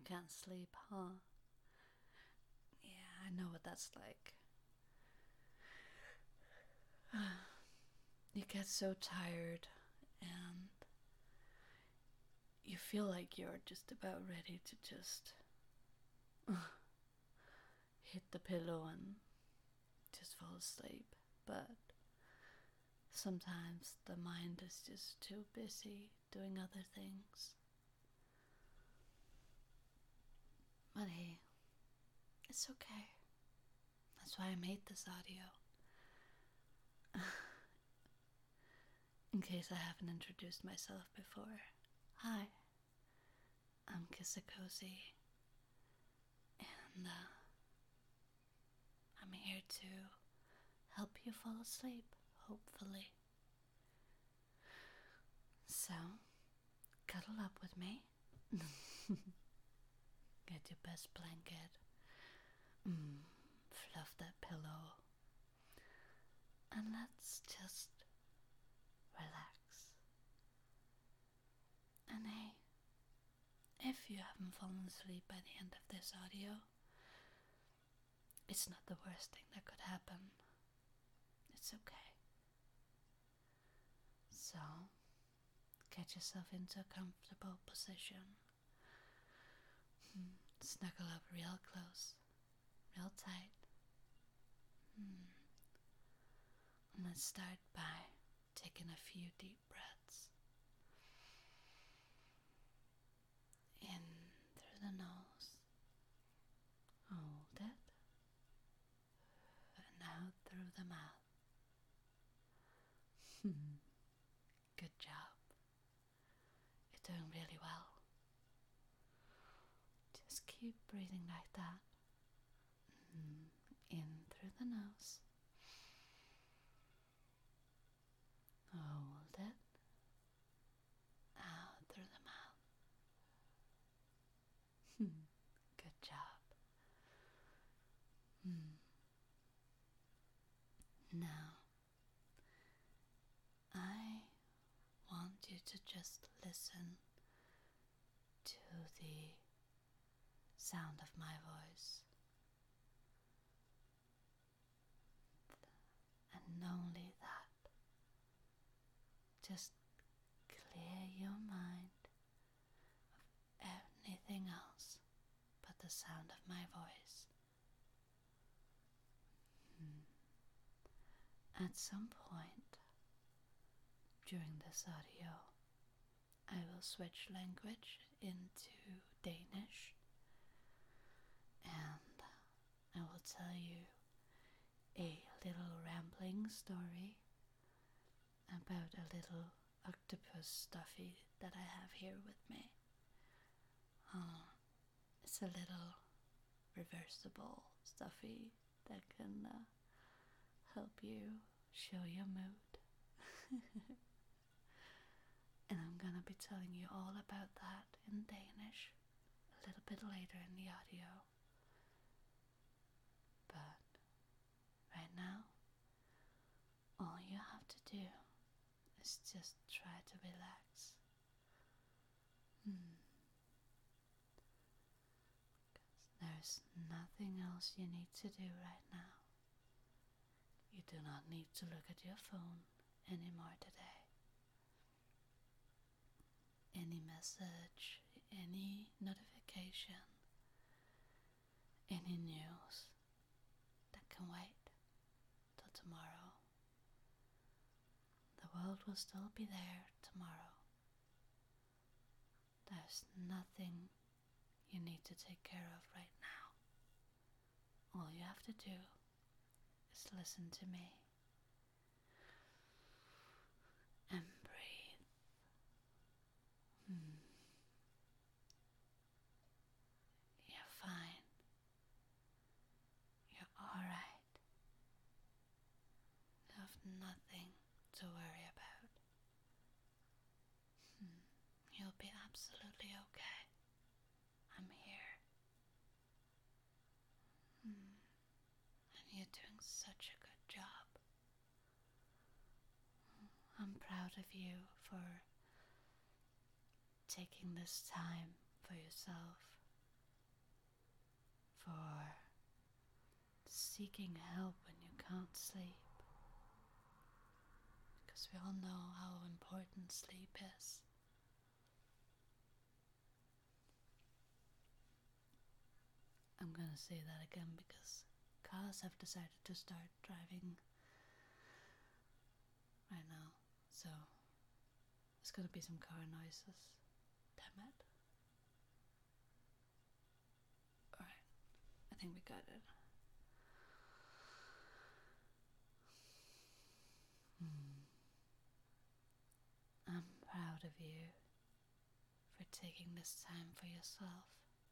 can't sleep, huh? Yeah, I know what that's like. You get so tired and you feel like you're just about ready to just hit the pillow and just fall asleep. But sometimes the mind is just too busy doing other things. But hey, it's okay. That's why I made this audio. In case I haven't introduced myself before. Hi, I'm Kisakosi, and I'm here to help you fall asleep, hopefully. So, cuddle up with me. Get your best blanket. Fluff that pillow. And let's just relax. And hey, if you haven't fallen asleep by the end of this audio, it's not the worst thing that could happen. It's okay. So, get yourself into a comfortable position. Snuggle up real close, real tight. And let's start by taking a few deep breaths. In through the nose. Hold it. And out through the mouth. Good job. You're doing really well. Just keep breathing like that. In through the nose. Hold it. Out through the mouth. Good job. Now, I want you to just listen to the sound of my voice. And only that. Just clear your mind of anything else but the sound of my voice. At some point during this audio, I will switch language into Danish, and I will tell you a little rambling story about a little octopus stuffy that I have here with me. It's a little reversible stuffy that can help you show your mood. And I'm gonna be telling you all about that in Danish a little bit later in the audio. But right now, all you have to do is just try to relax. There's nothing else you need to do right now. You do not need to look at your phone anymore today. Any message, any notification, any news, that can wait till tomorrow. The world will still be there tomorrow. There's nothing you need to take care of right now. All you have to do is listen to me and breathe. You're fine. You're alright. You have nothing to worry about. You'll be absolutely okay. I'm here. And you're doing such a good job. I'm proud of you for taking this time for yourself for seeking help when you can't sleep. Because we all know how important sleep is. I'm gonna say that again because cars have decided to start driving right now, so there's gonna be some car noises. Damn it. Alright, I think we got it. I'm proud of you for taking this time for yourself,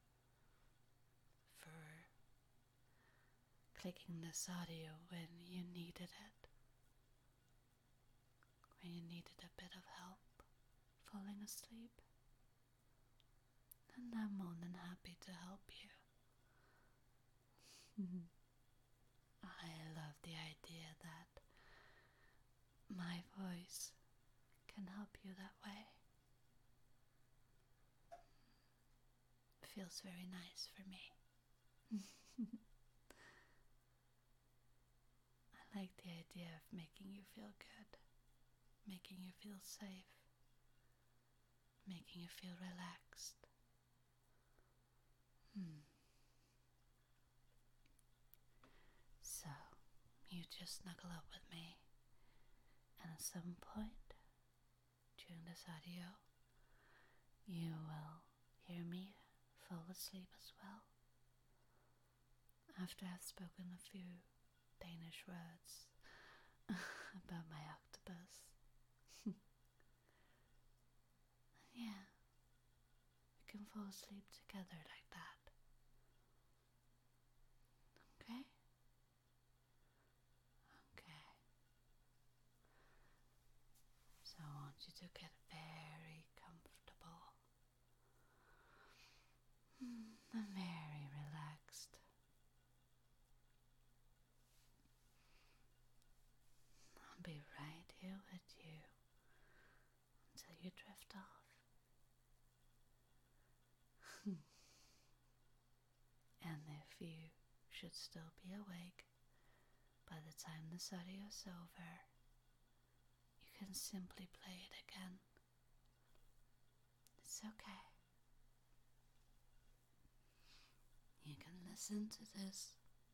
for clicking this audio when you needed it, when you needed a bit of help falling asleep. And I'm more than happy to help you. I love the idea that my voice can help you that way. Feels very nice for me. I like the idea of making you feel good, making you feel safe, making you feel relaxed. So, you just snuggle up with me, and at some point during this audio, you will hear me fall asleep as well. After I've spoken a few Danish words about my octopus. Yeah, we can fall asleep together like that. Okay? Okay. So I want you to get very comfortable and very relaxed. I'll be right here with you until you drift off. And if you should still be awake by the time this audio is over, you can simply play it again. It's okay. You can listen to this.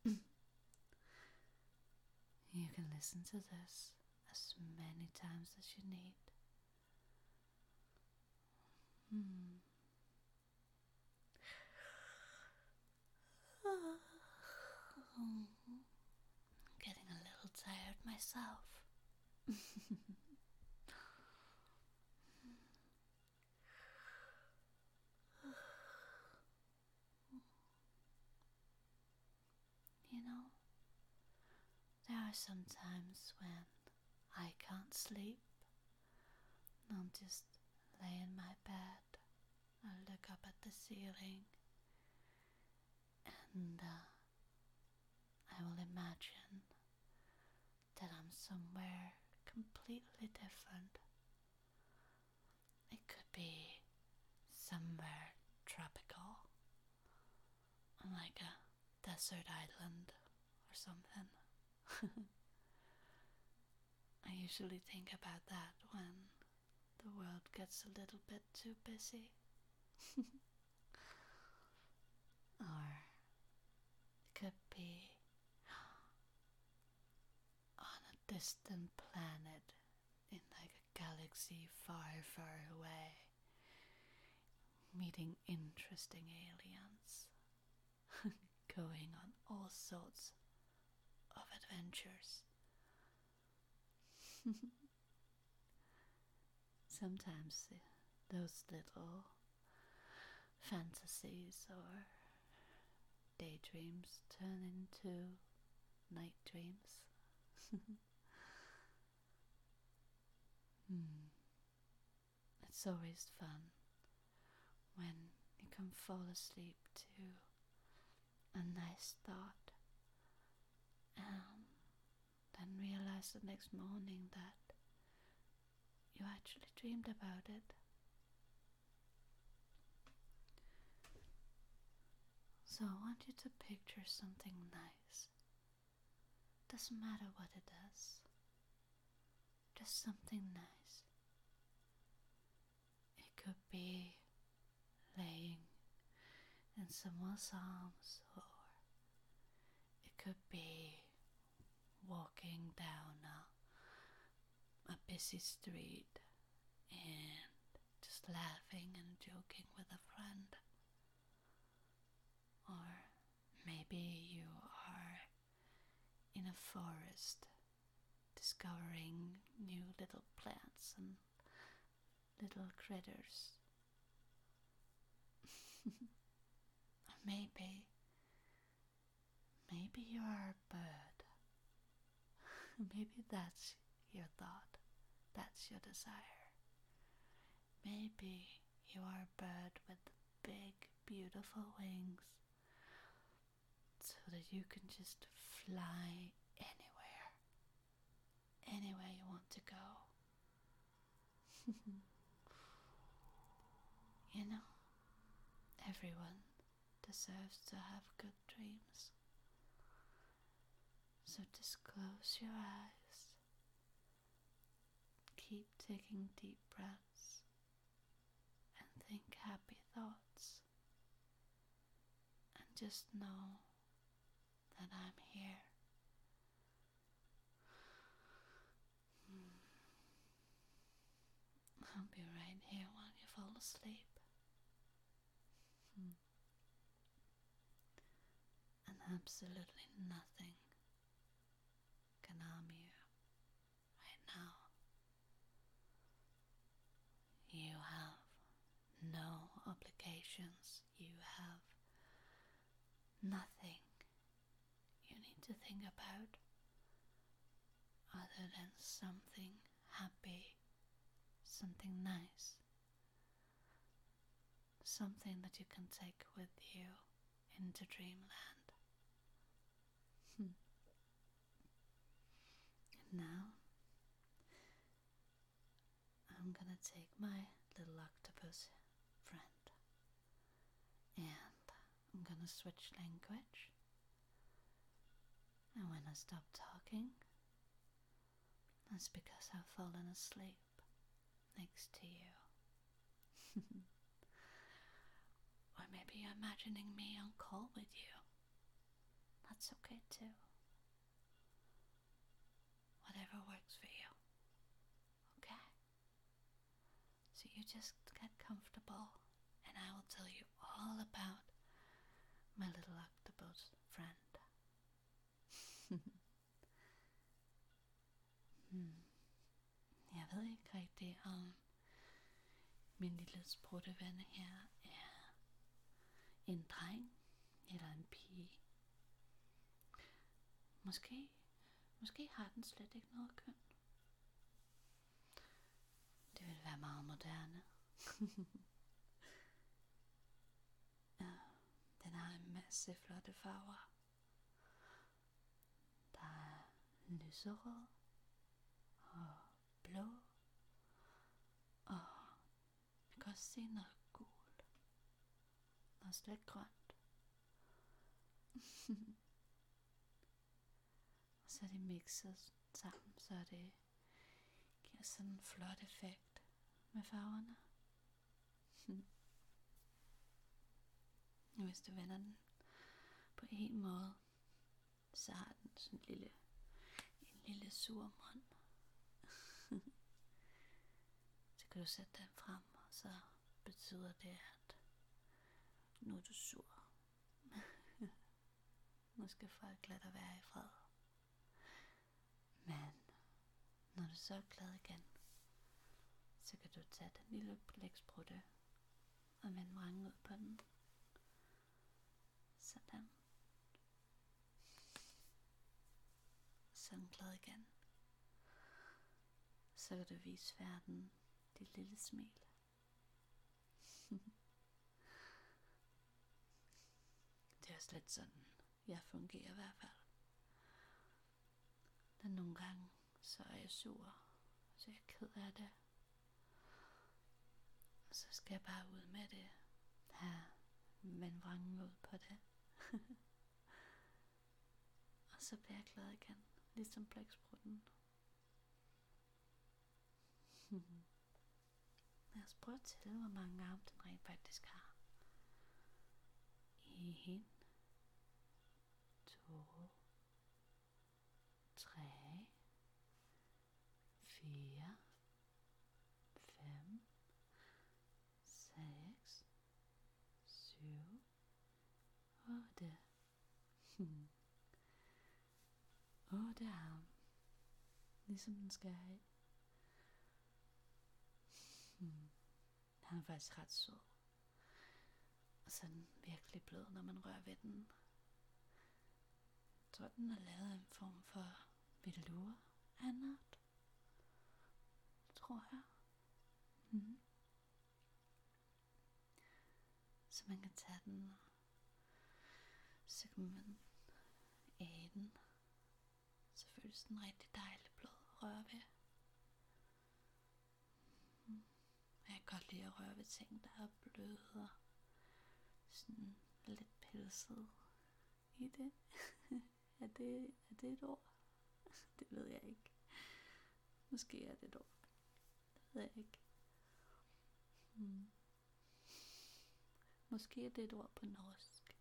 You can listen to this as many times as you need. I'm getting a little tired myself. You know, there are some times when I can't sleep. I'll just lay in my bed. I'll look up at the ceiling and I will imagine that I'm somewhere completely different. It could be somewhere tropical, on like a desert island or something. I usually think about that when the world gets a little bit too busy. Or it could be on a distant planet in like a galaxy far, far away, meeting interesting aliens, going on all sorts of adventures. Sometimes those little fantasies or daydreams turn into night dreams. It's always fun when you can fall asleep to a nice thought and then realize the next morning that you actually dreamed about it. So I want you to picture something nice. Doesn't matter what it is. Just something nice. It could be laying in someone's arms, or it could be walking down a busy street and just laughing and joking with a friend. Or maybe you are in a forest discovering new little plants and little critters. Or maybe you are a bird. Maybe that's your thought. That's your desire. Maybe you are a bird with big, beautiful wings, so that you can just fly anywhere you want to go. You know, everyone deserves to have good dreams. So just close your eyes, keep taking deep breaths, and think happy thoughts. And just know that I'm here. I'll be right here while you fall asleep. And absolutely nothing can harm you right now. You have no obligations. You have nothing you need to think about other than something happy, something nice, something that you can take with you into dreamland. And now I'm gonna take my little octopus friend and I'm gonna switch language. And when I stop talking, that's because I've fallen asleep next to you. Or maybe you're imagining me on call with you. That's okay too. Whatever works for you. Okay? So you just get comfortable and I will tell you all about my little octopus friend. Jeg ved ikke rigtig om min lille sprutte-ven her er en dreng eller en pige. Måske har den slet ikke noget køn. Det vil være meget moderne. Ja, den har en masse flotte farver. Der er lyserød og blå, og jeg kan også se noget gul. Og også lidt grønt. Og så er det mixet sammen, så det giver sådan en flot effekt med farverne. Og hvis du vender den på en måde, så har den sådan en lille sur mund. Så kan du sætte den frem, og så betyder det, at nu er du sur. Nu skal folk lade dig være i fred. Men når du så er glad igen, så kan du tage den lille blæksprutte og vende vrangen ud på den. Sådan. Så er den glad igen. Så kan du vise verden dit lille smil. Det er også lidt sådan, jeg fungerer i hvert fald. Men nogle gange, så er jeg sur, så jeg er ked af det. Og så skal jeg bare ud med det. Her, vend vrangen ud på det. Og så bliver jeg glad igen, ligesom blæksprutten. Lad os prøve at tælle, hvor mange arme den rent faktisk har. 1, 2, 3, 4, 5, 6, 7, 8. 8 arme. Ligesom den skal have. Han er faktisk ret sød. Og så er den virkelig blød, når man rører ved den. Jeg tror, den er lavet af en form for velour af en art. Tror jeg. Så man kan tage den, så kan man æde den. Så føles den rigtig dejlig blød at røre ved. Jeg kan godt lide at røre ved ting, der er bløde og sådan lidt pelset i det. er det et ord? Det ved jeg ikke. Måske er det et ord. Det ved jeg ikke. Måske er det et ord på norsk.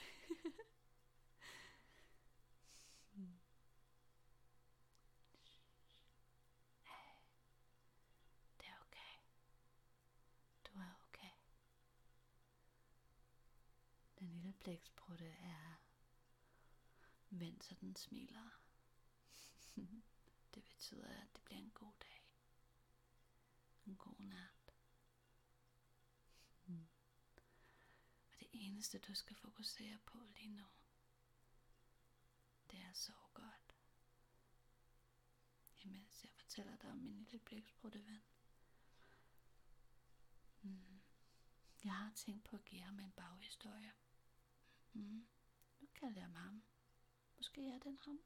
Det er okay. Du er okay. Den lille blæksprutte er vendt, så den smiler. Det betyder, at det bliver en god dag. En god nat. Og det eneste, du skal fokusere på lige nu, det er at sove godt. Imens jeg fortæller dig om min lille blæksprutte-ven. Jeg har tænkt på at give ham en baghistorie. Nu kalder jeg ham. Måske er den ham.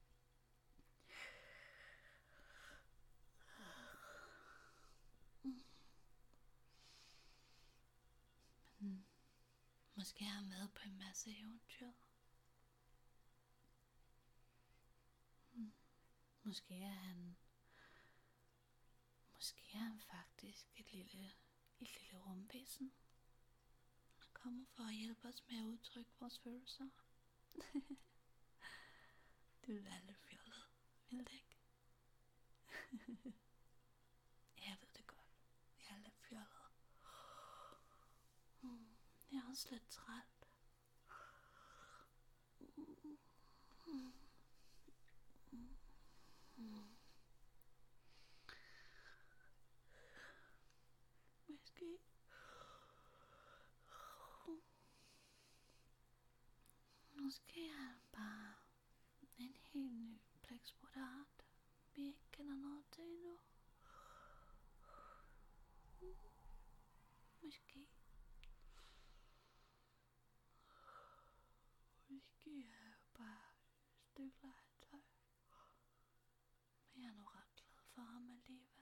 Måske har han været på en masse eventyr. Måske er han faktisk et lille rumvæsen. Han kommer for at hjælpe os med at udtrykke vores følelser. Det ville være lidt fjollet, ville det ikke? Jeg ved det godt. Jeg er lidt fjollet. Jeg er også lidt træt. Måske er han bare en helt ny blæksprutart, vi ikke kender noget til endnu. Måske er jeg bare et stykke legetøj. Men jeg er nu ret glad for ham alligevel.